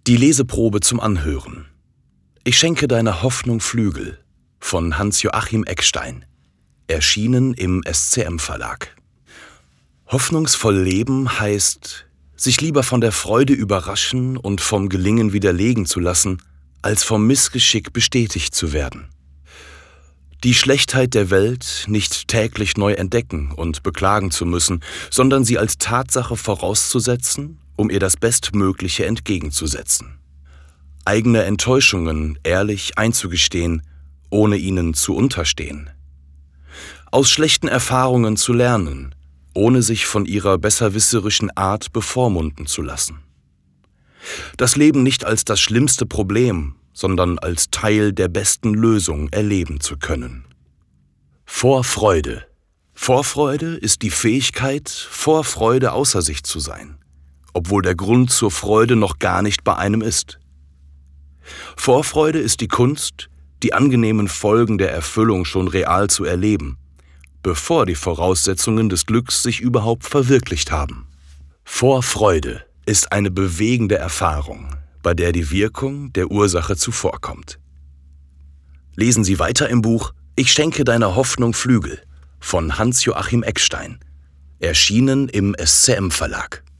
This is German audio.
Die Leseprobe zum Anhören. Ich schenke deiner Hoffnung Flügel von Hans-Joachim Eckstein. Erschienen im SCM-Verlag. Hoffnungsvoll leben heißt, sich lieber von der Freude überraschen und vom Gelingen widerlegen zu lassen, als vom Missgeschick bestätigt zu werden. Die Schlechtheit der Welt nicht täglich neu entdecken und beklagen zu müssen, sondern sie als Tatsache vorauszusetzen, um ihr das Bestmögliche entgegenzusetzen. Eigene Enttäuschungen ehrlich einzugestehen, ohne ihnen zu unterstehen. Aus schlechten Erfahrungen zu lernen, ohne sich von ihrer besserwisserischen Art bevormunden zu lassen. Das Leben nicht als das schlimmste Problem, sondern als Teil der besten Lösung erleben zu können. Vorfreude. Vorfreude ist die Fähigkeit, vor Freude außer sich zu sein, obwohl der Grund zur Freude noch gar nicht bei einem ist. Vorfreude ist die Kunst, die angenehmen Folgen der Erfüllung schon real zu erleben, bevor die Voraussetzungen des Glücks sich überhaupt verwirklicht haben. Vorfreude ist eine bewegende Erfahrung, bei der die Wirkung der Ursache zuvorkommt. Lesen Sie weiter im Buch Ich schenke deiner Hoffnung Flügel von Hans-Joachim Eckstein, erschienen im SCM-Verlag.